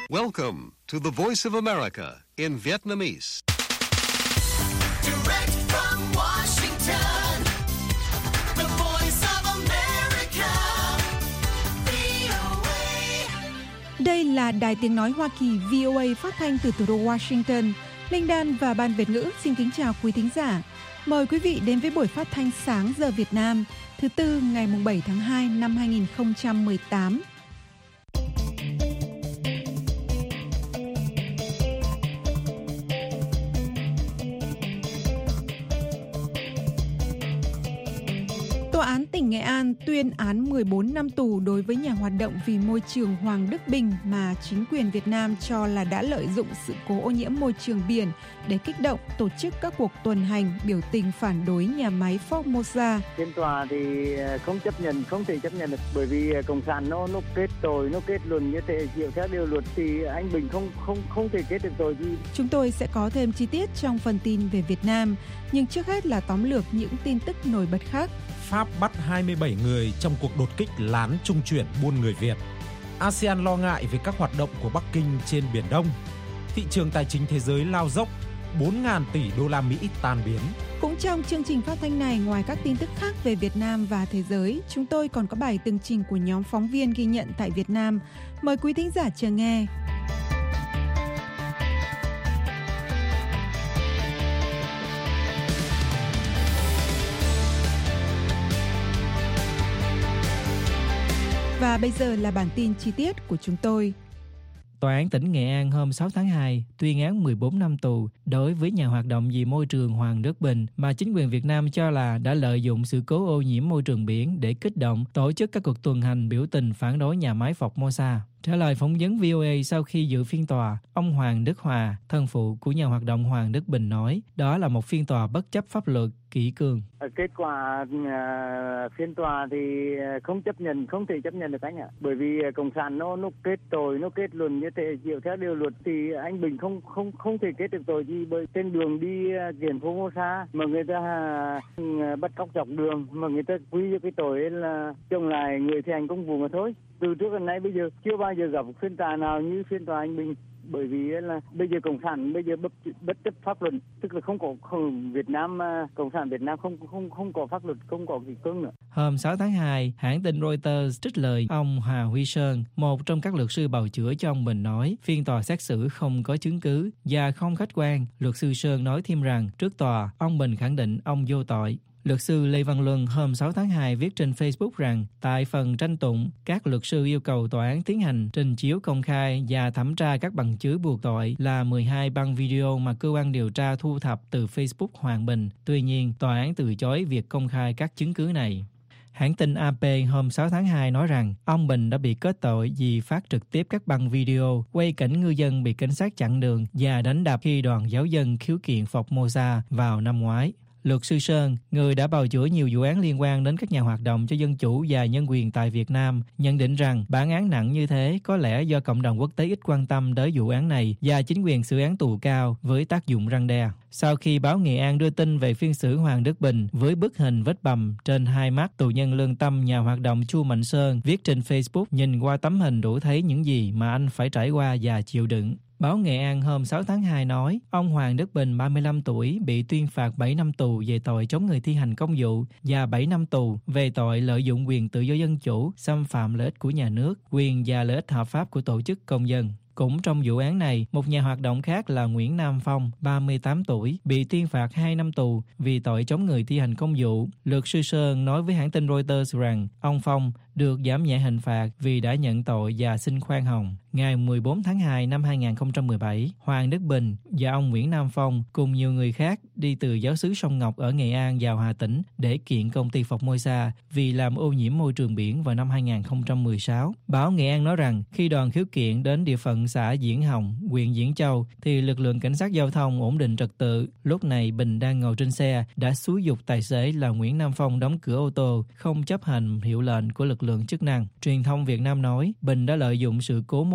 Welcome to the Voice of America in Vietnamese. Direct from Washington, the Voice of America, VOA. Đây là Đài Tiếng Nói Hoa Kỳ VOA phát thanh từ thủ đô Washington. Linh Đan và Ban Việt ngữ xin kính chào quý thính giả. Mời quý vị đến với buổi phát thanh sáng giờ Việt Nam, thứ Tư ngày 7 tháng 2 năm 2018. Tòa án tỉnh Nghệ An tuyên án 14 năm tù đối với nhà hoạt động vì môi trường Hoàng Đức Bình mà chính quyền Việt Nam cho là đã lợi dụng sự cố ô nhiễm môi trường biển để kích động tổ chức các cuộc tuần hành biểu tình phản đối nhà máy Formosa. Trên tòa thì không thể chấp nhận được, bởi vì cộng sản nó kết tội, nó kết luận như thế, chịu theo điều luật thì anh Bình không thể kết được tội gì. Chúng tôi sẽ có thêm chi tiết trong phần tin về Việt Nam, nhưng trước hết là tóm lược những tin tức nổi bật khác. Pháp bắt 27 người trong cuộc đột kích lán trung chuyển buôn người Việt. ASEAN lo ngại về các hoạt động của Bắc Kinh trên Biển Đông. Thị trường tài chính thế giới lao dốc, 4.000 tỷ đô la Mỹ tan biến. Cũng trong chương trình phát thanh này, ngoài các tin tức khác về Việt Nam và thế giới, chúng tôi còn có bài tường trình của nhóm phóng viên ghi nhận tại Việt Nam. Mời quý thính giả chờ nghe. Và bây giờ là bản tin chi tiết của chúng tôi. Tòa án tỉnh Nghệ An hôm 6 tháng 2 tuyên án 14 năm tù đối với nhà hoạt động vì môi trường Hoàng Đức Bình mà chính quyền Việt Nam cho là đã lợi dụng sự cố ô nhiễm môi trường biển để kích động tổ chức các cuộc tuần hành biểu tình phản đối nhà máy Formosa. Trả lời phỏng vấn VOA sau khi dự phiên tòa, ông Hoàng Đức Hòa, thân phụ của nhà hoạt động Hoàng Đức Bình nói đó là một phiên tòa bất chấp pháp luật, kỷ cương. Kết quả phiên tòa thì không thể chấp nhận được anh ạ. Bởi vì cộng sản nó kết tội, nó kết luận như thế, chịu theo điều luật thì anh Bình không thể kết được tội gì. Bởi trên đường đi kiện Formosa mà người ta bắt cóc dọc đường, mà người ta quy cho cái tội là chống lại người thi hành công vụ mà thôi. Từ trước đến nay bây giờ chưa bao giờ gặp phiên tòa nào như phiên tòa anh Bình, bởi vì là bây giờ cộng sản bây giờ bất chấp pháp luật, tức là Việt Nam, cộng sản Việt Nam không có pháp luật, không có kỷ cương nữa. Hôm 6 tháng 2, hãng tin Reuters trích lời ông Hà Huy Sơn, một trong các luật sư bào chữa cho ông Bình nói phiên tòa xét xử không có chứng cứ và không khách quan. Luật sư Sơn nói thêm rằng trước tòa, ông Bình khẳng định ông vô tội. Luật sư Lê Văn Luân hôm 6 tháng 2 viết trên Facebook rằng tại phần tranh tụng, các luật sư yêu cầu tòa án tiến hành trình chiếu công khai và thẩm tra các bằng chứng buộc tội là 12 băng video mà cơ quan điều tra thu thập từ Facebook Hoàng Bình. Tuy nhiên, tòa án từ chối việc công khai các chứng cứ này. Hãng tin AP hôm 6 tháng 2 nói rằng ông Bình đã bị kết tội vì phát trực tiếp các băng video quay cảnh ngư dân bị cảnh sát chặn đường và đánh đập khi đoàn giáo dân khiếu kiện Formosa vào năm ngoái. Luật sư Sơn, người đã bào chữa nhiều vụ án liên quan đến các nhà hoạt động cho dân chủ và nhân quyền tại Việt Nam, nhận định rằng bản án nặng như thế có lẽ do cộng đồng quốc tế ít quan tâm tới vụ án này và chính quyền xử án tù cao với tác dụng răn đe. Sau khi báo Nghệ An đưa tin về phiên xử Hoàng Đức Bình với bức hình vết bầm trên hai mắt, tù nhân lương tâm nhà hoạt động Chu Mạnh Sơn viết trên Facebook nhìn qua tấm hình đủ thấy những gì mà anh phải trải qua và chịu đựng. Báo Nghệ An hôm 6 tháng 2 nói, ông Hoàng Đức Bình 35 tuổi bị tuyên phạt 7 năm tù về tội chống người thi hành công vụ và 7 năm tù về tội lợi dụng quyền tự do dân chủ, xâm phạm lợi ích của nhà nước, quyền và lợi ích hợp pháp của tổ chức công dân. Cũng trong vụ án này, một nhà hoạt động khác là Nguyễn Nam Phong, 38 tuổi, bị tuyên phạt 2 năm tù vì tội chống người thi hành công vụ. Luật sư Sơn nói với hãng tin Reuters rằng ông Phong được giảm nhẹ hình phạt vì đã nhận tội và xin khoan hồng. Ngày 14 tháng 2 năm 2017, Hoàng Đức Bình và ông Nguyễn Nam Phong cùng nhiều người khác đi từ giáo xứ Sông Ngọc ở Nghệ An vào Hà Tĩnh để kiện công ty Formosa vì làm ô nhiễm môi trường biển vào năm 2016. Báo Nghệ An nói rằng khi đoàn khiếu kiện đến địa phận xã Diễn Hồng, huyện Diễn Châu thì lực lượng cảnh sát giao thông ổn định trật tự. Lúc này Bình đang ngồi trên xe đã xúi giục tài xế là Nguyễn Nam Phong đóng cửa ô tô, không chấp hành hiệu lệnh của lực lượng chức năng. Truyền thông Việt Nam nói Bình đã lợi dụng sự cố môi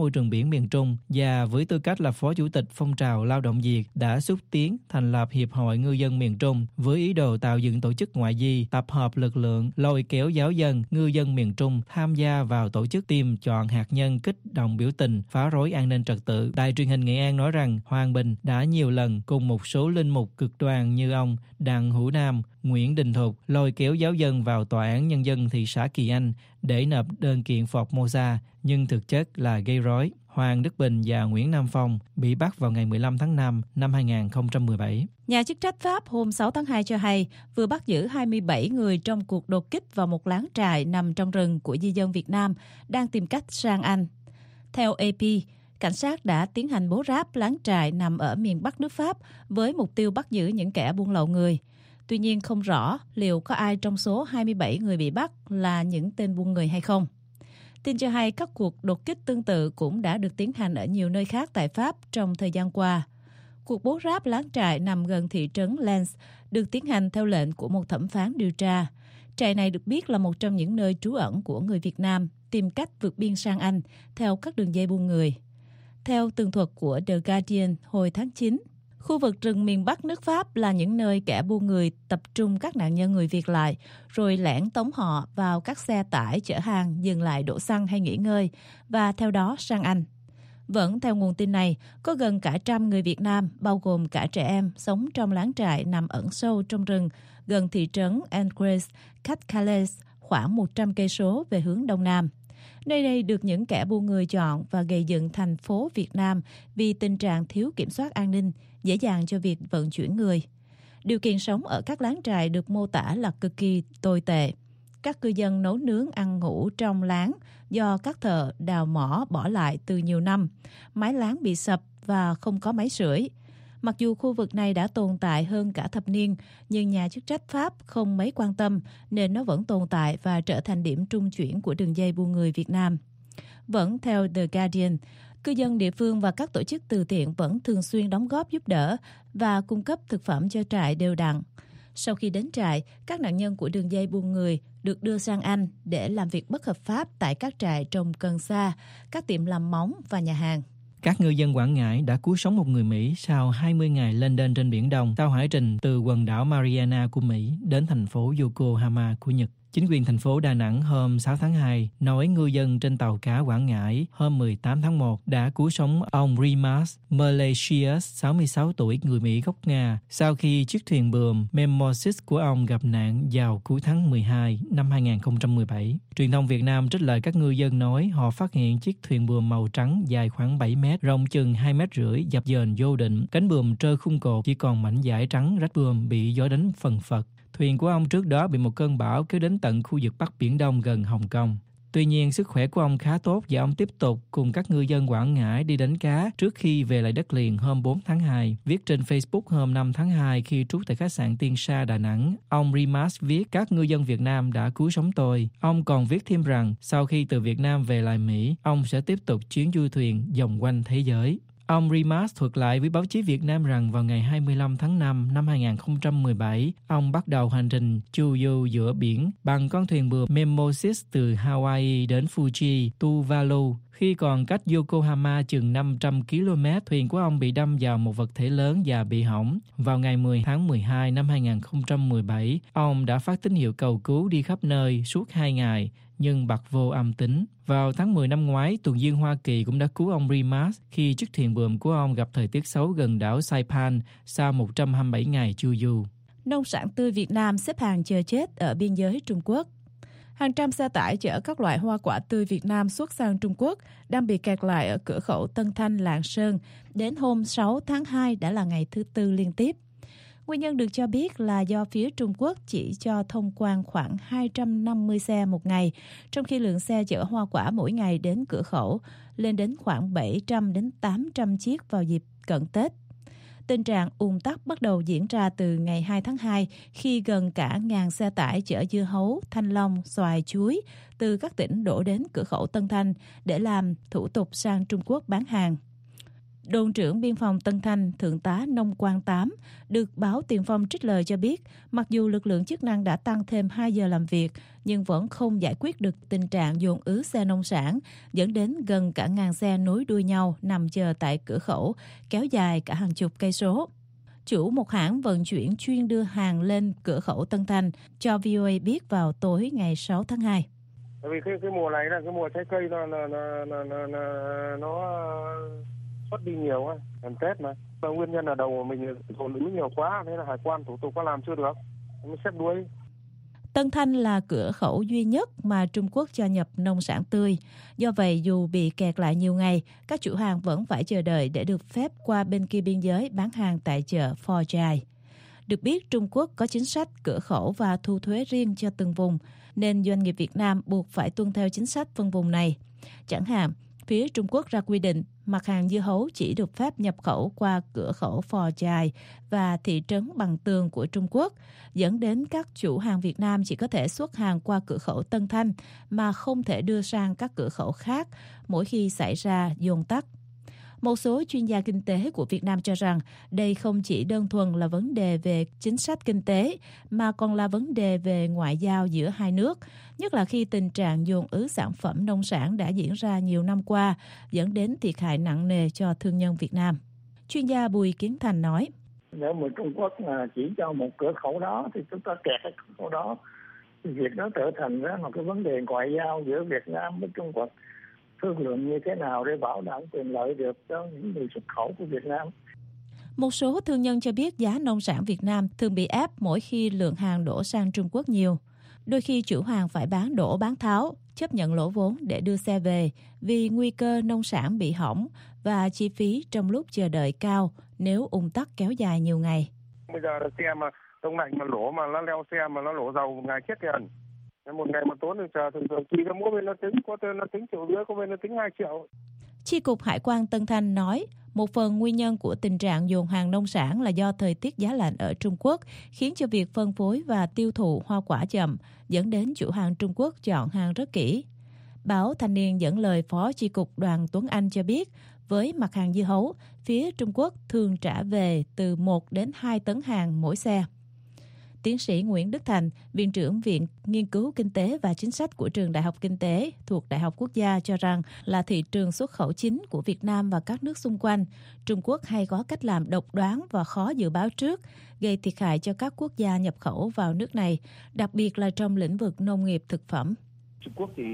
môi trường biển miền Trung và với tư cách là Phó Chủ tịch Phong trào Lao động Việt đã xúc tiến thành lập Hiệp hội Ngư dân miền Trung với ý đồ tạo dựng tổ chức ngoại vi tập hợp lực lượng lôi kéo giáo dân, ngư dân miền Trung tham gia vào tổ chức tìm chọn hạt nhân kích động biểu tình, phá rối an ninh trật tự. Đài truyền hình Nghệ An nói rằng Hoàng Bình đã nhiều lần cùng một số linh mục cực đoan như ông Đặng Hữu Nam, Nguyễn Đình Thục lôi kéo giáo dân vào Tòa án Nhân dân thị xã Kỳ Anh để nộp đơn kiện Formosa, nhưng thực chất là gây rối. Hoàng Đức Bình và Nguyễn Nam Phong bị bắt vào ngày 15 tháng 5 năm 2017. Nhà chức trách Pháp hôm 6 tháng 2 cho hay vừa bắt giữ 27 người trong cuộc đột kích vào một lán trại nằm trong rừng của di dân Việt Nam đang tìm cách sang Anh. Theo AP, cảnh sát đã tiến hành bố ráp lán trại nằm ở miền Bắc nước Pháp với mục tiêu bắt giữ những kẻ buôn lậu người. Tuy nhiên không rõ liệu có ai trong số 27 người bị bắt là những tên buôn người hay không. Tin cho hay các cuộc đột kích tương tự cũng đã được tiến hành ở nhiều nơi khác tại Pháp trong thời gian qua. Cuộc bố ráp lán trại nằm gần thị trấn Lens được tiến hành theo lệnh của một thẩm phán điều tra. Trại này được biết là một trong những nơi trú ẩn của người Việt Nam tìm cách vượt biên sang Anh theo các đường dây buôn người. Theo tường thuật của The Guardian hồi tháng 9, khu vực rừng miền Bắc nước Pháp là những nơi kẻ buôn người tập trung các nạn nhân người Việt lại, rồi lẻn tống họ vào các xe tải chở hàng dừng lại đổ xăng hay nghỉ ngơi, và theo đó sang Anh. Vẫn theo nguồn tin này, có gần cả trăm người Việt Nam, bao gồm cả trẻ em, sống trong lán trại nằm ẩn sâu trong rừng, gần thị trấn Angers, cách Calais, khoảng 100 cây số về hướng đông nam. Nơi đây được những kẻ buôn người chọn và gây dựng thành phố Việt Nam vì tình trạng thiếu kiểm soát an ninh, dễ dàng cho việc vận chuyển người. Điều kiện sống ở các lán trại được mô tả là cực kỳ tồi tệ. Các cư dân nấu nướng ăn ngủ trong lán do các thợ đào mỏ bỏ lại từ nhiều năm. Mái lán bị sập và không có máy sưởi. Mặc dù khu vực này đã tồn tại hơn cả thập niên, nhưng nhà chức trách Pháp không mấy quan tâm nên nó vẫn tồn tại và trở thành điểm trung chuyển của đường dây buôn người Việt Nam. Vẫn theo The Guardian, cư dân địa phương và các tổ chức từ thiện vẫn thường xuyên đóng góp giúp đỡ và cung cấp thực phẩm cho trại đều đặn. Sau khi đến trại, các nạn nhân của đường dây buôn người được đưa sang Anh để làm việc bất hợp pháp tại các trại trồng cần sa, các tiệm làm móng và nhà hàng. Các ngư dân Quảng Ngãi đã cứu sống một người Mỹ sau 20 ngày lênh đênh trên Biển Đông sau hải trình từ quần đảo Mariana của Mỹ đến thành phố Yokohama của Nhật. Chính quyền thành phố Đà Nẵng hôm 6 tháng 2 nói ngư dân trên tàu cá Quảng Ngãi hôm 18 tháng 1 đã cứu sống ông Rimas Malaysius, 66 tuổi, người Mỹ gốc Nga, sau khi chiếc thuyền buồm Memosis của ông gặp nạn vào cuối tháng 12 năm 2017. Truyền thông Việt Nam trích lời các ngư dân nói họ phát hiện chiếc thuyền buồm màu trắng dài khoảng 7 mét, rộng chừng 2,5 mét, dập dềnh vô định. Cánh buồm trơ khung cột, chỉ còn mảnh vải trắng rách buồm bị gió đánh phần phật. Thuyền của ông trước đó bị một cơn bão kéo đến tận khu vực Bắc Biển Đông gần Hồng Kông. Tuy nhiên, sức khỏe của ông khá tốt và ông tiếp tục cùng các ngư dân Quảng Ngãi đi đánh cá trước khi về lại đất liền hôm 4 tháng 2. Viết trên Facebook hôm 5 tháng 2 khi trú tại khách sạn Tiên Sa, Đà Nẵng, ông Rimas viết: các ngư dân Việt Nam đã cứu sống tôi. Ông còn viết thêm rằng sau khi từ Việt Nam về lại Mỹ, ông sẽ tiếp tục chuyến du thuyền vòng quanh thế giới. Ông Rimas thuật lại với báo chí Việt Nam rằng vào ngày 25 tháng 5 năm 2017, ông bắt đầu hành trình chu du giữa biển bằng con thuyền buồm Memosis từ Hawaii đến Fuji, Tuvalu. Khi còn cách Yokohama chừng 500 km, thuyền của ông bị đâm vào một vật thể lớn và bị hỏng. Vào ngày 10 tháng 12 năm 2017, ông đã phát tín hiệu cầu cứu đi khắp nơi suốt 2 ngày, nhưng bật vô âm tính. Vào tháng 10 năm ngoái, tuần duyên Hoa Kỳ cũng đã cứu ông Rimas khi chiếc thuyền buồm của ông gặp thời tiết xấu gần đảo Saipan sau 127 ngày chu du. Nông sản tươi Việt Nam xếp hàng chờ chết ở biên giới Trung Quốc. Hàng trăm xe tải chở các loại hoa quả tươi Việt Nam xuất sang Trung Quốc đang bị kẹt lại ở cửa khẩu Tân Thanh, Lạng Sơn. Đến hôm 6 tháng 2 đã là ngày thứ tư liên tiếp. Nguyên nhân được cho biết là do phía Trung Quốc chỉ cho thông quan khoảng 250 xe một ngày, trong khi lượng xe chở hoa quả mỗi ngày đến cửa khẩu lên đến khoảng 700 đến 800 chiếc vào dịp cận Tết. Tình trạng ùn tắc bắt đầu diễn ra từ ngày 2 tháng 2 khi gần cả ngàn xe tải chở dưa hấu, thanh long, xoài, chuối từ các tỉnh đổ đến cửa khẩu Tân Thanh để làm thủ tục sang Trung Quốc bán hàng. Đồn trưởng biên phòng Tân Thanh, Thượng tá Nông Quang Tám, được báo Tiền Phong trích lời cho biết, mặc dù lực lượng chức năng đã tăng thêm 2 giờ làm việc, nhưng vẫn không giải quyết được tình trạng dồn ứ xe nông sản, dẫn đến gần cả ngàn xe nối đuôi nhau nằm chờ tại cửa khẩu, kéo dài cả hàng chục cây số. Chủ một hãng vận chuyển chuyên đưa hàng lên cửa khẩu Tân Thanh cho VOA biết vào tối ngày 6 tháng 2. Bởi vì cái mùa này là cái mùa trái cây nó xuất đi nhiều á, gần Tết mà. Nguyên nhân là đầu của mình dồn ứ nhiều quá, nên là hải quan thủ tục có làm chưa được, mới xếp đuôi. Tân Thanh là cửa khẩu duy nhất mà Trung Quốc cho nhập nông sản tươi. Do vậy, dù bị kẹt lại nhiều ngày, các chủ hàng vẫn phải chờ đợi để được phép qua bên kia biên giới bán hàng tại chợ Phò Chài. Được biết, Trung Quốc có chính sách cửa khẩu và thu thuế riêng cho từng vùng, nên doanh nghiệp Việt Nam buộc phải tuân theo chính sách phân vùng này. Chẳng hạn, phía Trung Quốc ra quy định mặt hàng dưa hấu chỉ được phép nhập khẩu qua cửa khẩu Phò Chài và thị trấn Bằng Tường của Trung Quốc, dẫn đến các chủ hàng Việt Nam chỉ có thể xuất hàng qua cửa khẩu Tân Thanh mà không thể đưa sang các cửa khẩu khác mỗi khi xảy ra dồn tắc. Một số chuyên gia kinh tế của Việt Nam cho rằng đây không chỉ đơn thuần là vấn đề về chính sách kinh tế mà còn là vấn đề về ngoại giao giữa hai nước, nhất là khi tình trạng dồn ứ sản phẩm nông sản đã diễn ra nhiều năm qua, dẫn đến thiệt hại nặng nề cho thương nhân Việt Nam. Chuyên gia Bùi Kiến Thành nói: Nếu mà Trung Quốc chỉ cho một cửa khẩu đó thì chúng ta kẹt cái cửa khẩu đó, việc đó trở thành ra một cái vấn đề ngoại giao giữa Việt Nam với Trung Quốc. Thương lượng như thế nào để bảo đảm quyền lợi được cho những người xuất khẩu của Việt Nam. Một số thương nhân cho biết giá nông sản Việt Nam thường bị ép mỗi khi lượng hàng đổ sang Trung Quốc nhiều. Đôi khi chủ hàng phải bán đổ bán tháo, chấp nhận lỗ vốn để đưa xe về vì nguy cơ nông sản bị hỏng và chi phí trong lúc chờ đợi cao nếu ùn tắc kéo dài nhiều ngày. Bây giờ là xe mà đông lạnh mà lỗ mà nó leo xe mà nó lỗ dầu một ngày chết tiền. Một ngày mà tốn được chờ thường chi có mỗi bên nó tính, có bên nó tính 1,5 triệu, có bên nó tính 2 triệu. Chi cục Hải quan Tân Thanh nói, một phần nguyên nhân của tình trạng dồn hàng nông sản là do thời tiết giá lạnh ở Trung Quốc, khiến cho việc phân phối và tiêu thụ hoa quả chậm, dẫn đến chủ hàng Trung Quốc chọn hàng rất kỹ. Báo Thanh niên dẫn lời Phó Chi cục Đoàn Tuấn Anh cho biết, với mặt hàng dưa hấu, phía Trung Quốc thường trả về từ 1 đến 2 tấn hàng mỗi xe. Tiến sĩ Nguyễn Đức Thành, Viện trưởng Viện Nghiên cứu Kinh tế và Chính sách của Trường Đại học Kinh tế thuộc Đại học Quốc gia cho rằng là thị trường xuất khẩu chính của Việt Nam và các nước xung quanh. Trung Quốc hay có cách làm độc đoán và khó dự báo trước, gây thiệt hại cho các quốc gia nhập khẩu vào nước này, đặc biệt là trong lĩnh vực nông nghiệp thực phẩm. Trung Quốc thì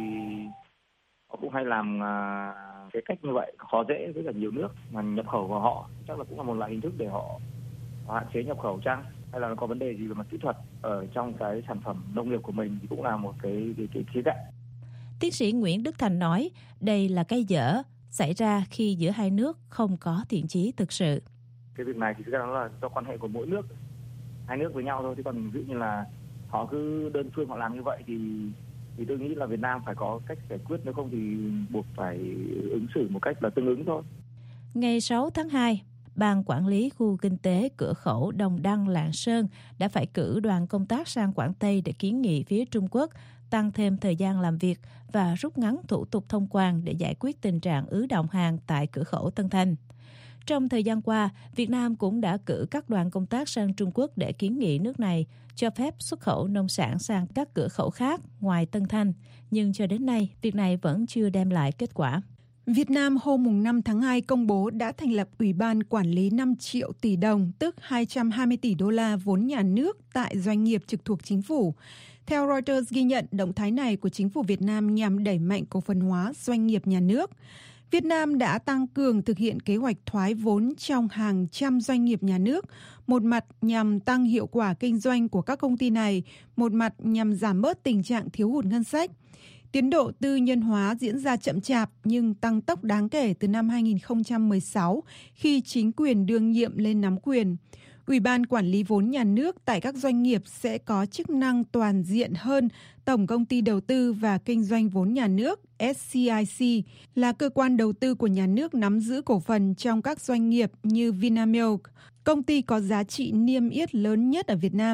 họ cũng hay làm cái cách như vậy, khó dễ với cả nhiều nước mà nhập khẩu của họ chắc là cũng là một loại hình thức để họ hạn chế nhập khẩu chăng? Hay là nó có vấn đề gì về mặt kỹ thuật ở trong cái sản phẩm nông nghiệp của mình thì cũng là một cái khía cạnh. Tiến sĩ Nguyễn Đức Thành nói đây là cái dở xảy ra khi giữa hai nước không có thiện chí thực sự. Cái việc này thì thực ra nó là do quan hệ của mỗi nước, hai nước với nhau thôi. Chứ còn ví dụ như là họ cứ đơn phương họ làm như vậy thì tôi nghĩ là Việt Nam phải có cách giải quyết, nếu không thì buộc phải ứng xử một cách là tương ứng thôi. Ngày 6 tháng 2, Ban Quản lý Khu Kinh tế Cửa khẩu Đồng Đăng Lạng Sơn đã phải cử đoàn công tác sang Quảng Tây để kiến nghị phía Trung Quốc tăng thêm thời gian làm việc và rút ngắn thủ tục thông quan để giải quyết tình trạng ứ đọng hàng tại cửa khẩu Tân Thanh. Trong thời gian qua, Việt Nam cũng đã cử các đoàn công tác sang Trung Quốc để kiến nghị nước này cho phép xuất khẩu nông sản sang các cửa khẩu khác ngoài Tân Thanh, nhưng cho đến nay, việc này vẫn chưa đem lại kết quả. Việt Nam hôm 5 tháng 2 công bố đã thành lập Ủy ban Quản lý 5 triệu tỷ đồng, tức 220 tỷ đô la vốn nhà nước tại doanh nghiệp trực thuộc chính phủ. Theo Reuters ghi nhận, động thái này của chính phủ Việt Nam nhằm đẩy mạnh cổ phần hóa doanh nghiệp nhà nước. Việt Nam đã tăng cường thực hiện kế hoạch thoái vốn trong hàng trăm doanh nghiệp nhà nước, một mặt nhằm tăng hiệu quả kinh doanh của các công ty này, một mặt nhằm giảm bớt tình trạng thiếu hụt ngân sách. Tiến độ tư nhân hóa diễn ra chậm chạp nhưng tăng tốc đáng kể từ năm 2016 khi chính quyền đương nhiệm lên nắm quyền. Ủy ban Quản lý vốn nhà nước tại các doanh nghiệp sẽ có chức năng toàn diện hơn Tổng công ty đầu tư và kinh doanh vốn nhà nước SCIC, là cơ quan đầu tư của nhà nước nắm giữ cổ phần trong các doanh nghiệp như Vinamilk, công ty có giá trị niêm yết lớn nhất ở Việt Nam.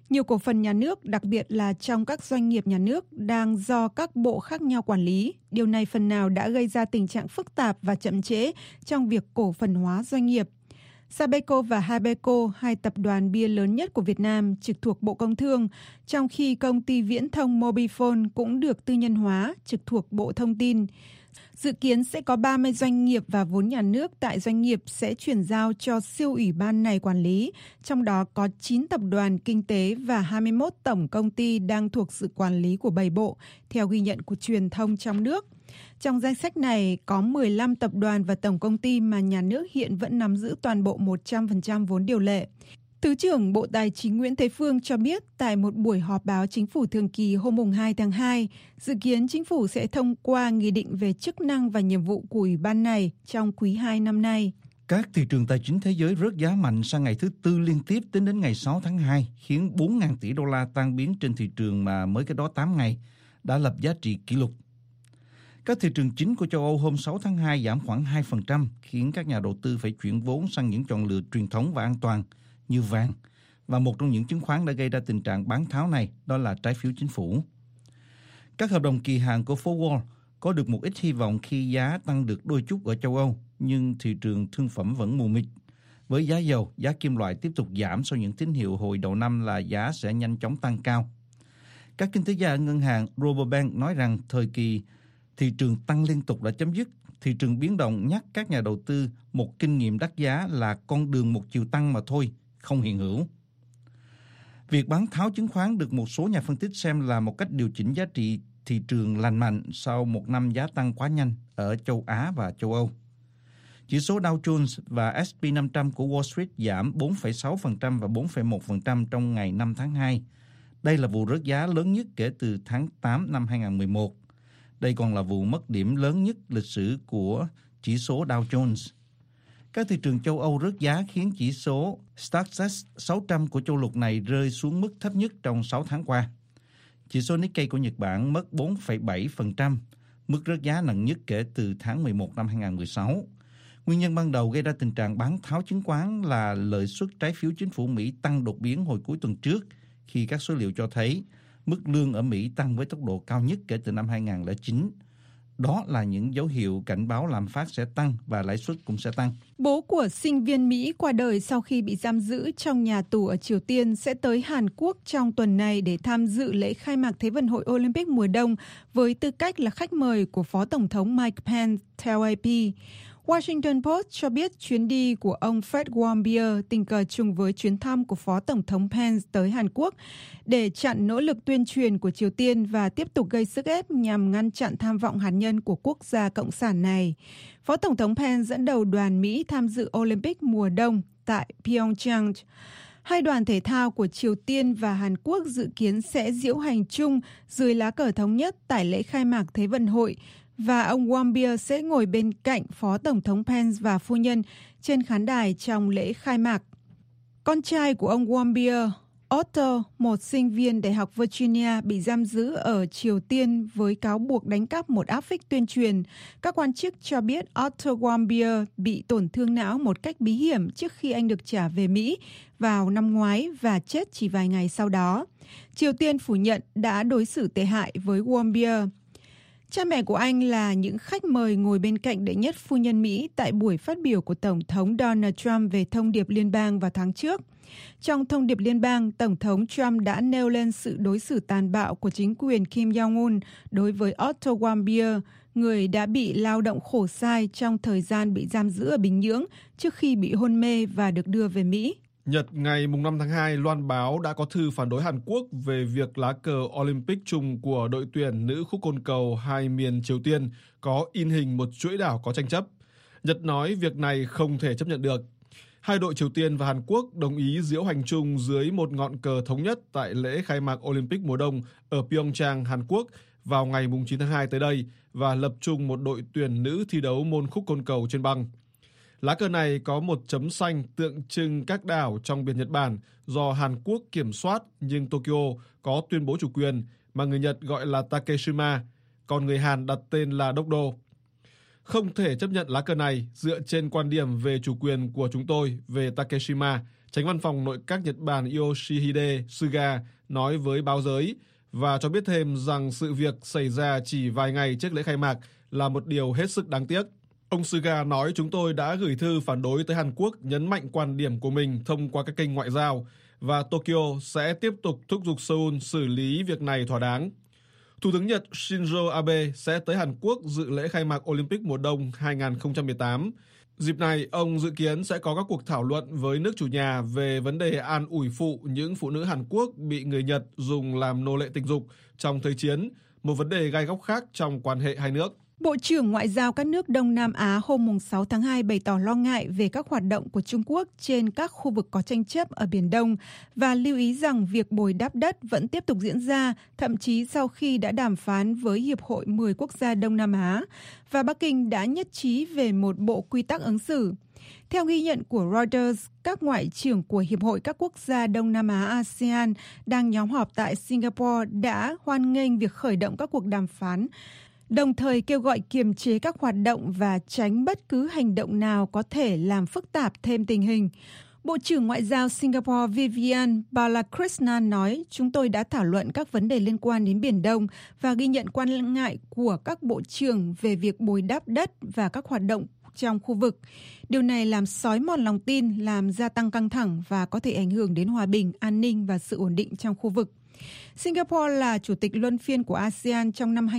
Nhiều cổ phần nhà nước, đặc biệt là trong các doanh nghiệp nhà nước, đang do các bộ khác nhau quản lý. Điều này phần nào đã gây ra tình trạng phức tạp và chậm trễ trong việc cổ phần hóa doanh nghiệp. Sabeco và Habeco, hai tập đoàn bia lớn nhất của Việt Nam, trực thuộc Bộ Công Thương, trong khi công ty viễn thông Mobifone cũng được tư nhân hóa, trực thuộc Bộ Thông tin. Dự kiến sẽ có 30 doanh nghiệp và vốn nhà nước tại doanh nghiệp sẽ chuyển giao cho siêu ủy ban này quản lý, trong đó có 9 tập đoàn kinh tế và 21 tổng công ty đang thuộc sự quản lý của 7 bộ, theo ghi nhận của truyền thông trong nước. Trong danh sách này có 15 tập đoàn và tổng công ty mà nhà nước hiện vẫn nắm giữ toàn bộ 100% vốn điều lệ. Thứ trưởng Bộ Tài chính Nguyễn Thế Phương cho biết tại một buổi họp báo chính phủ thường kỳ hôm 2 tháng 2, dự kiến chính phủ sẽ thông qua nghị định về chức năng và nhiệm vụ của ủy ban này trong quý 2 năm nay. Các thị trường tài chính thế giới rớt giá mạnh sang ngày thứ Tư liên tiếp tính đến ngày 6 tháng 2, khiến 4.000 tỷ đô la tan biến trên thị trường mà mới cái đó 8 ngày đã lập giá trị kỷ lục. Các thị trường chính của châu Âu hôm 6 tháng 2 giảm khoảng 2%, khiến các nhà đầu tư phải chuyển vốn sang những chọn lựa truyền thống và an toàn như vàng. Và một trong những chứng khoán đã gây ra tình trạng bán tháo này đó là trái phiếu chính phủ. Các hợp đồng kỳ hạn của phố Wall có được một ít hy vọng khi giá tăng được đôi chút ở châu Âu, nhưng thị trường thương phẩm vẫn mù mịt. Với giá dầu, giá kim loại tiếp tục giảm sau những tín hiệu hồi đầu năm là giá sẽ nhanh chóng tăng cao. Các kinh tế gia ở ngân hàng Rabobank nói rằng thời kỳ thị trường tăng liên tục đã chấm dứt. Thị trường biến động nhắc các nhà đầu tư một kinh nghiệm đắt giá là con đường một chiều tăng mà thôi, không hiện hữu. Việc bán tháo chứng khoán được một số nhà phân tích xem là một cách điều chỉnh giá trị thị trường lành mạnh sau một năm giá tăng quá nhanh ở châu Á và châu Âu. Chỉ số Dow Jones và S&P 500 của Wall Street giảm 4,6% và 4,1% trong ngày 5 tháng 2. Đây là vụ rớt giá lớn nhất kể từ tháng 8 năm 2011. Đây còn là vụ mất điểm lớn nhất lịch sử của chỉ số Dow Jones. Các thị trường châu Âu rớt giá khiến chỉ số STOXX 600 của châu lục này rơi xuống mức thấp nhất trong 6 tháng qua. Chỉ số Nikkei của Nhật Bản mất 4,7%, mức rớt giá nặng nhất kể từ tháng 11 năm 2016. Nguyên nhân ban đầu gây ra tình trạng bán tháo chứng khoán là lợi suất trái phiếu chính phủ Mỹ tăng đột biến hồi cuối tuần trước, khi các số liệu cho thấy mức lương ở Mỹ tăng với tốc độ cao nhất kể từ năm 2009. Đó là những dấu hiệu cảnh báo lạm phát sẽ tăng và lãi suất cũng sẽ tăng. Bố của sinh viên Mỹ qua đời sau khi bị giam giữ trong nhà tù ở Triều Tiên sẽ tới Hàn Quốc trong tuần này để tham dự lễ khai mạc Thế vận hội Olympic mùa đông với tư cách là khách mời của Phó Tổng thống Mike Pence, theo AP. Washington Post cho biết chuyến đi của ông Fred Warmbier tình cờ trùng với chuyến thăm của Phó Tổng thống Pence tới Hàn Quốc để chặn nỗ lực tuyên truyền của Triều Tiên và tiếp tục gây sức ép nhằm ngăn chặn tham vọng hạt nhân của quốc gia cộng sản này. Phó Tổng thống Pence dẫn đầu đoàn Mỹ tham dự Olympic mùa đông tại Pyeongchang. Hai đoàn thể thao của Triều Tiên và Hàn Quốc dự kiến sẽ diễu hành chung dưới lá cờ thống nhất tại lễ khai mạc Thế vận hội, và ông Warmbier sẽ ngồi bên cạnh Phó Tổng thống Pence và phu nhân trên khán đài trong lễ khai mạc. Con trai của ông Warmbier, Otto, một sinh viên Đại học Virginia bị giam giữ ở Triều Tiên với cáo buộc đánh cắp một áp phích tuyên truyền. Các quan chức cho biết Otto Warmbier bị tổn thương não một cách bí hiểm trước khi anh được trả về Mỹ vào năm ngoái và chết chỉ vài ngày sau đó. Triều Tiên phủ nhận đã đối xử tệ hại với Warmbier. Cha mẹ của anh là những khách mời ngồi bên cạnh đệ nhất phu nhân Mỹ tại buổi phát biểu của Tổng thống Donald Trump về thông điệp liên bang vào tháng trước. Trong thông điệp liên bang, Tổng thống Trump đã nêu lên sự đối xử tàn bạo của chính quyền Kim Jong-un đối với Otto Warmbier, người đã bị lao động khổ sai trong thời gian bị giam giữ ở Bình Nhưỡng trước khi bị hôn mê và được đưa về Mỹ. Nhật ngày 5 tháng 2 loan báo đã có thư phản đối Hàn Quốc về việc lá cờ Olympic chung của đội tuyển nữ khúc côn cầu hai miền Triều Tiên có in hình một chuỗi đảo có tranh chấp. Nhật nói việc này không thể chấp nhận được. Hai đội Triều Tiên và Hàn Quốc đồng ý diễu hành chung dưới một ngọn cờ thống nhất tại lễ khai mạc Olympic mùa đông ở Pyeongchang, Hàn Quốc vào ngày 9 tháng 2 tới đây và lập chung một đội tuyển nữ thi đấu môn khúc côn cầu trên băng. Lá cờ này có một chấm xanh tượng trưng các đảo trong biển Nhật Bản do Hàn Quốc kiểm soát, nhưng Tokyo có tuyên bố chủ quyền mà người Nhật gọi là Takeshima, còn người Hàn đặt tên là Dokdo. Không thể chấp nhận lá cờ này dựa trên quan điểm về chủ quyền của chúng tôi về Takeshima, Chánh văn phòng nội các Nhật Bản Yoshihide Suga nói với báo giới và cho biết thêm rằng sự việc xảy ra chỉ vài ngày trước lễ khai mạc là một điều hết sức đáng tiếc. Ông Suga nói chúng tôi đã gửi thư phản đối tới Hàn Quốc nhấn mạnh quan điểm của mình thông qua các kênh ngoại giao và Tokyo sẽ tiếp tục thúc giục Seoul xử lý việc này thỏa đáng. Thủ tướng Nhật Shinzo Abe sẽ tới Hàn Quốc dự lễ khai mạc Olympic mùa đông 2018. Dịp này, ông dự kiến sẽ có các cuộc thảo luận với nước chủ nhà về vấn đề an ủi phụ những phụ nữ Hàn Quốc bị người Nhật dùng làm nô lệ tình dục trong thời chiến, một vấn đề gai góc khác trong quan hệ hai nước. Bộ trưởng Ngoại giao các nước Đông Nam Á hôm 6 tháng 2 bày tỏ lo ngại về các hoạt động của Trung Quốc trên các khu vực có tranh chấp ở Biển Đông và lưu ý rằng việc bồi đắp đất vẫn tiếp tục diễn ra, thậm chí sau khi đã đàm phán với Hiệp hội 10 quốc gia Đông Nam Á, và Bắc Kinh đã nhất trí về một bộ quy tắc ứng xử. Theo ghi nhận của Reuters, các ngoại trưởng của Hiệp hội các quốc gia Đông Nam Á ASEAN đang nhóm họp tại Singapore đã hoan nghênh việc khởi động các cuộc đàm phán, đồng thời kêu gọi kiềm chế các hoạt động và tránh bất cứ hành động nào có thể làm phức tạp thêm tình hình. Bộ trưởng Ngoại giao Singapore Vivian Balakrishnan nói, chúng tôi đã thảo luận các vấn đề liên quan đến Biển Đông và ghi nhận quan ngại của các bộ trưởng về việc bồi đắp đất và các hoạt động trong khu vực. Điều này làm xói mòn lòng tin, làm gia tăng căng thẳng và có thể ảnh hưởng đến hòa bình, an ninh và sự ổn định trong khu vực. Singapore là chủ tịch luân phiên của ASEAN trong năm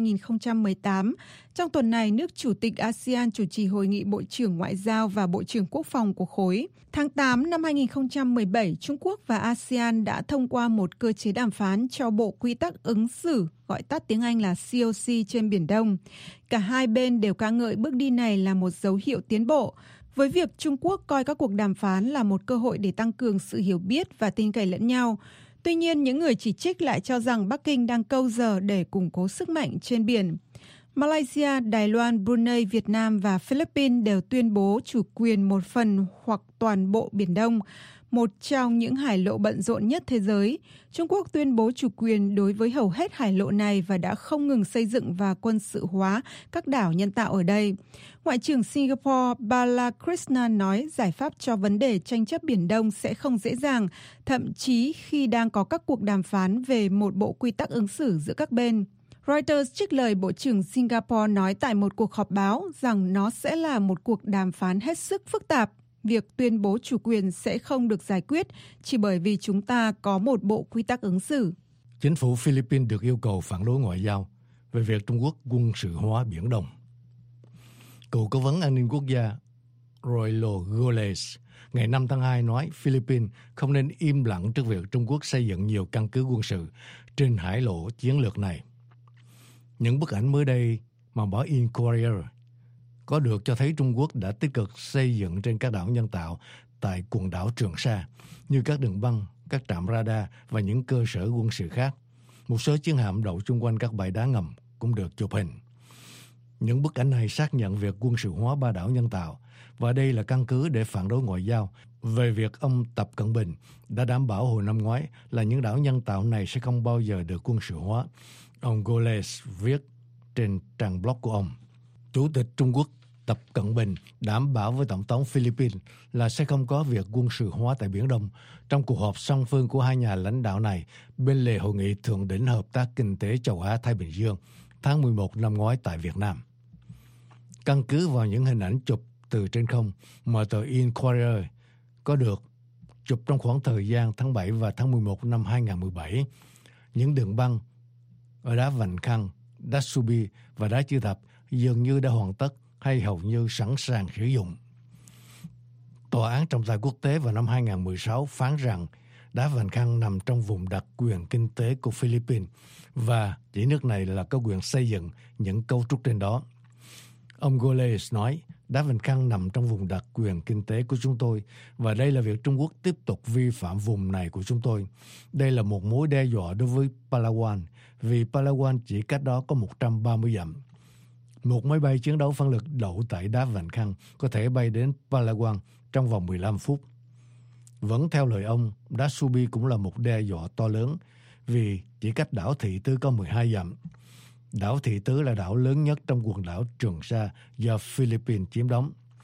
2018. Trong tuần này, nước chủ tịch ASEAN chủ trì hội nghị Bộ trưởng Ngoại giao và Bộ trưởng Quốc phòng của khối. Tháng 8 năm 2017, Trung Quốc và ASEAN đã thông qua một cơ chế đàm phán cho Bộ Quy tắc ứng xử, gọi tắt tiếng Anh là COC trên Biển Đông. Cả hai bên đều ca ngợi bước đi này là một dấu hiệu tiến bộ, với việc Trung Quốc coi các cuộc đàm phán là một cơ hội để tăng cường sự hiểu biết và tin cậy lẫn nhau. Tuy nhiên, những người chỉ trích lại cho rằng Bắc Kinh đang câu giờ để củng cố sức mạnh trên biển. Malaysia, Đài Loan, Brunei, Việt Nam và Philippines đều tuyên bố chủ quyền một phần hoặc toàn bộ Biển Đông, một trong những hải lộ bận rộn nhất thế giới. Trung Quốc tuyên bố chủ quyền đối với hầu hết hải lộ này và đã không ngừng xây dựng và quân sự hóa các đảo nhân tạo ở đây. Ngoại trưởng Singapore Balakrishnan nói giải pháp cho vấn đề tranh chấp Biển Đông sẽ không dễ dàng, thậm chí khi đang có các cuộc đàm phán về một bộ quy tắc ứng xử giữa các bên. Reuters trích lời Bộ trưởng Singapore nói tại một cuộc họp báo rằng nó sẽ là một cuộc đàm phán hết sức phức tạp. Việc tuyên bố chủ quyền sẽ không được giải quyết chỉ bởi vì chúng ta có một bộ quy tắc ứng xử. Chính phủ Philippines được yêu cầu phản đối ngoại giao về việc Trung Quốc quân sự hóa Biển Đông. Cựu cố vấn an ninh quốc gia Roylo Goles ngày 5 tháng 2 nói Philippines không nên im lặng trước việc Trung Quốc xây dựng nhiều căn cứ quân sự trên hải lộ chiến lược này. Những bức ảnh mới đây mà báo Inquirer có được cho thấy Trung Quốc đã tích cực xây dựng trên các đảo nhân tạo tại quần đảo Trường Sa, như các đường băng, các trạm radar và những cơ sở quân sự khác. Một số chiến hạm đậu chung quanh các bãi đá ngầm cũng được chụp hình. Những bức ảnh này xác nhận việc quân sự hóa ba đảo nhân tạo, và đây là căn cứ để phản đối ngoại giao về việc ông Tập Cận Bình đã đảm bảo hồi năm ngoái là những đảo nhân tạo này sẽ không bao giờ được quân sự hóa. Ông Goles viết trên trang blog của ông. Chủ tịch Trung Quốc Tập Cận Bình đảm bảo với Tổng thống Philippines là sẽ không có việc quân sự hóa tại Biển Đông trong cuộc họp song phương của hai nhà lãnh đạo này bên lề hội nghị thượng đỉnh hợp tác kinh tế châu Á-Thái Bình Dương tháng 11 năm ngoái tại Việt Nam. Căn cứ vào những hình ảnh chụp từ trên không mà tờ Inquirer có được chụp trong khoảng thời gian tháng 7 và tháng 11 năm 2017, những đường băng ở đá Vành Khăn, đá Subi và đá Chữ Thập dường như đã hoàn tất hay hầu như sẵn sàng sử dụng. Tòa án trọng tài quốc tế vào năm 2016 phán rằng đá Vành Khăn nằm trong vùng đặc quyền kinh tế của Philippines và chỉ nước này là có quyền xây dựng những cấu trúc trên đó. Ông Goles nói, đá Vành Khăn nằm trong vùng đặc quyền kinh tế của chúng tôi và đây là việc Trung Quốc tiếp tục vi phạm vùng này của chúng tôi. Đây là một mối đe dọa đối với Palawan vì Palawan chỉ cách đó có 130 dặm. Một máy bay chiến đấu phản lực đậu tại đá Vành Khăn có thể bay đến Palawan trong vòng 15 phút. Vẫn theo lời ông, đá Subi cũng là một đe dọa to lớn vì chỉ cách đảo Thị Tứ có 12 dặm. Đảo Thị Tứ là đảo lớn nhất trong quần đảo Trường Sa do Philippines chiếm đóng.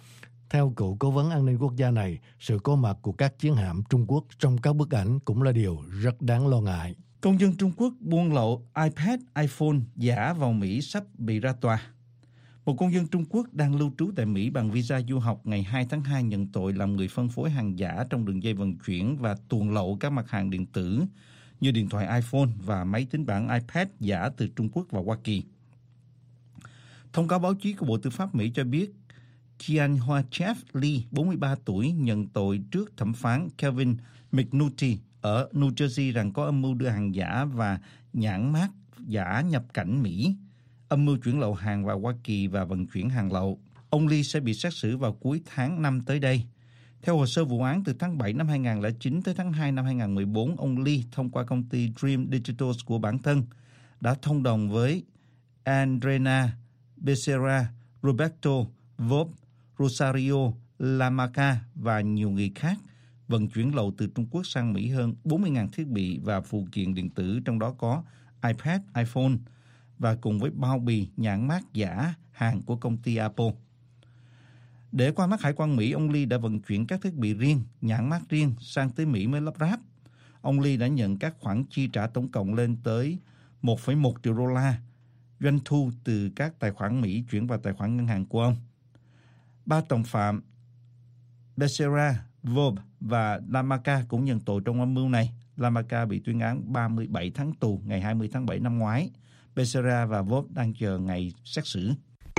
Theo cựu cố vấn an ninh quốc gia này, sự có mặt của các chiến hạm Trung Quốc trong các bức ảnh cũng là điều rất đáng lo ngại. Công dân Trung Quốc buôn lậu iPad, iPhone giả vào Mỹ sắp bị ra tòa. Một công dân Trung Quốc đang lưu trú tại Mỹ bằng visa du học ngày 2 tháng 2 nhận tội làm người phân phối hàng giả trong đường dây vận chuyển và tuồn lậu các mặt hàng điện tử như điện thoại iPhone và máy tính bảng iPad giả từ Trung Quốc vào Hoa Kỳ. Thông cáo báo chí của Bộ Tư pháp Mỹ cho biết Tianhua Chef Lee, 43 tuổi, nhận tội trước thẩm phán Kevin McNulty ở New Jersey rằng có âm mưu đưa hàng giả và nhãn mác giả nhập cảnh Mỹ, âm mưu chuyển lậu hàng vào Hoa Kỳ và vận chuyển hàng lậu. Ông Lee sẽ bị xét xử vào cuối tháng 5 tới đây. Theo hồ sơ vụ án, từ tháng 7 năm 2009 tới tháng 2 năm 2014, ông Lee thông qua công ty Dream Digital của bản thân đã thông đồng với Adriana Becerra, Roberto Vob, Rosario Lamarca và nhiều người khác vận chuyển lậu từ Trung Quốc sang Mỹ hơn 40.000 thiết bị và phụ kiện điện tử, trong đó có iPad, iPhone, và cùng với bao bì nhãn mác giả hàng của công ty Apple. Để qua mắt Hải quan Mỹ, ông Lee đã vận chuyển các thiết bị riêng, nhãn mác riêng sang tới Mỹ mới lắp ráp. Ông Lee đã nhận các khoản chi trả tổng cộng lên tới 1,1 triệu đô la doanh thu từ các tài khoản Mỹ chuyển vào tài khoản ngân hàng của ông. Ba đồng phạm Becerra, Vob và Lamarca cũng nhận tội trong âm mưu này. Lamarca bị tuyên án 37 tháng tù ngày 20 tháng 7 năm ngoái. Becerra và Vob đang chờ ngày xét xử.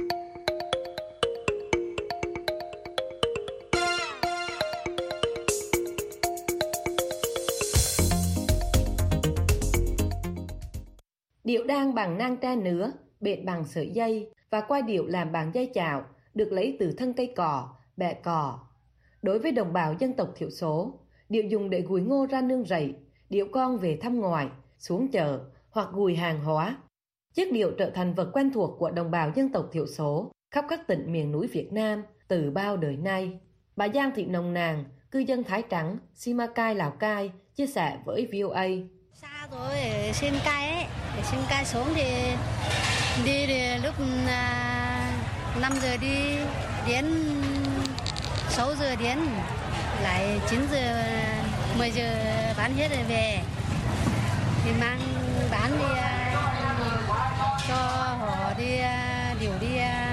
Điệu đan bằng nang tre nứa, bệt bằng sợi dây và quai điệu làm bằng dây chảo được lấy từ thân cây cỏ, bẹ cỏ. Đối với đồng bào dân tộc thiểu số, điệu dùng để gùi ngô ra nương rẫy, điệu con về thăm ngoại, xuống chợ hoặc gùi hàng hóa. Chiếc điệu trở thành vật quen thuộc của đồng bào dân tộc thiểu số khắp các tỉnh miền núi Việt Nam từ bao đời nay. Bà Giang Thị Nồng Nàng, cư dân Thái Trắng, Simacai, Lào Cai, chia sẻ với VOA. Xa rồi, ở Simacai ấy, ở Simacai xuống thì đi lúc 5 giờ đi đến 6 giờ đến, lại 9 giờ, 10 giờ bán hết rồi về. Thì mang bán đi cho họ đi điều đi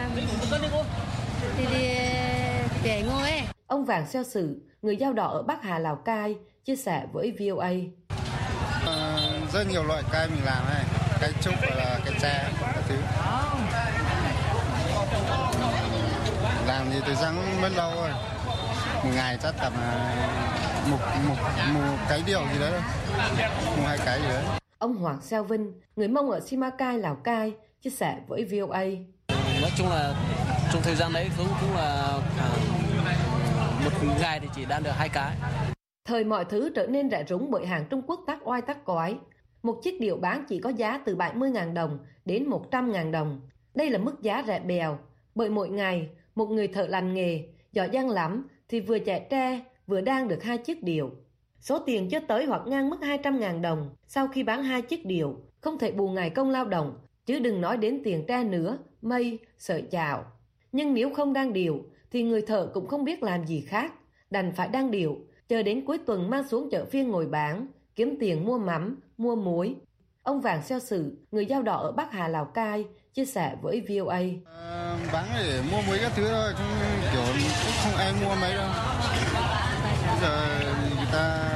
để ngô ấy. Ông Vàng Xeo Sử, người dao đỏ ở Bắc Hà, Lào Cai, chia sẻ với VOA. Rất nhiều loại cây mình làm này, cây trúc là cây tre, các thứ. Làm thì thời gian mất lâu rồi. Một ngày chắc tầm một cái điều gì đấy thôi, một hai cái gì đấy. Ông Hoàng Xeo Vinh, người Mông ở Simacai, Lào Cai, chia sẻ với VOA. Nói chung là trong thời gian đấy cũng là một ngày thì chỉ đan được 2 cái. Thời mọi thứ trở nên rẻ rúng bởi hàng Trung Quốc tắc oai tắc cói. Một chiếc điệu bán chỉ có giá từ 70.000 đồng đến 100.000 đồng. Đây là mức giá rẻ bèo, bởi mỗi ngày một người thợ lành nghề giỏi giang lắm thì vừa chẻ tre vừa đan được 2 chiếc điệu. Số tiền chưa tới hoặc ngang mức 200.000 đồng sau khi bán 2 chiếc điệu không thể bù ngày công lao động, chứ đừng nói đến tiền tre nứa, mây, sợi chảo. Nhưng nếu không đan điệu thì người thợ cũng không biết làm gì khác, đành phải đan điệu, chờ đến cuối tuần mang xuống chợ phiên ngồi bán, kiếm tiền mua mắm, mua muối. Ông Vàng Xeo Sử, người dao đỏ ở Bắc Hà, Lào Cai, chia sẻ với VOA. Bán để mua muối các thứ thôi, kiểu cũng không ai mua mấy đâu. Bây giờ người ta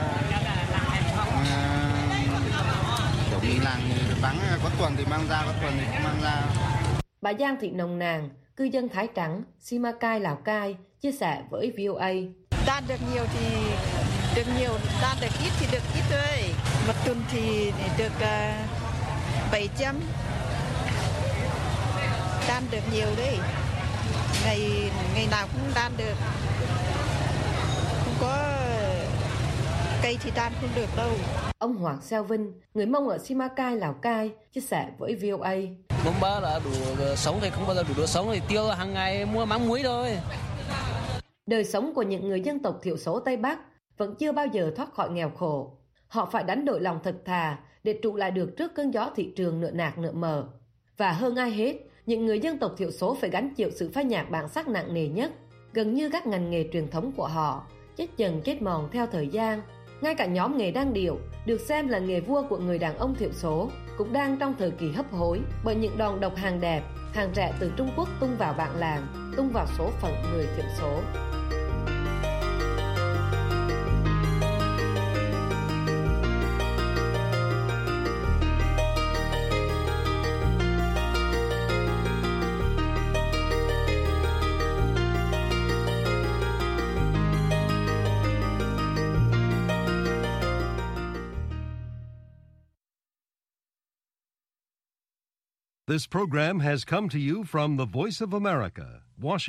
kiểu mình làm thì bán có tuần thì mang ra, có tuần thì không mang ra. Bà Giang Thị Nồng Nàng, cư dân Thái Trắng, Simacai, Lào Cai, chia sẻ với VOA. Đan được nhiều thì được nhiều, đan được ít thì được ít thôi. Một tuần thì được 700. Đan được nhiều đấy. Ngày nào cũng đan được. Không có cây thì đan không được đâu. Ông Hoàng Xeo Vinh, người Mông ở Simacai, Lào Cai, chia sẻ với VOA. Bông bơ là đủ sống thì không bao giờ đủ đỡ sống, thì tiêu hàng ngày mua mắm muối thôi. Đời sống của những người dân tộc thiểu số Tây Bắc vẫn chưa bao giờ thoát khỏi nghèo khổ. Họ phải đánh đổi lòng thật thà để trụ lại được trước cơn gió thị trường nửa nạc nửa mờ. Và hơn ai hết, những người dân tộc thiểu số phải gánh chịu sự phai nhạt bản sắc nặng nề nhất. Gần như các ngành nghề truyền thống của họ chết dần chết mòn theo thời gian. Ngay cả nhóm nghề đan điệu, được xem là nghề vua của người đàn ông thiểu số, cũng đang trong thời kỳ hấp hối bởi những đòn độc hàng đẹp, hàng rẻ từ Trung Quốc tung vào bạn làng, tung vào số phận người thiểu số. This program has come to you from the Voice of America, Washington.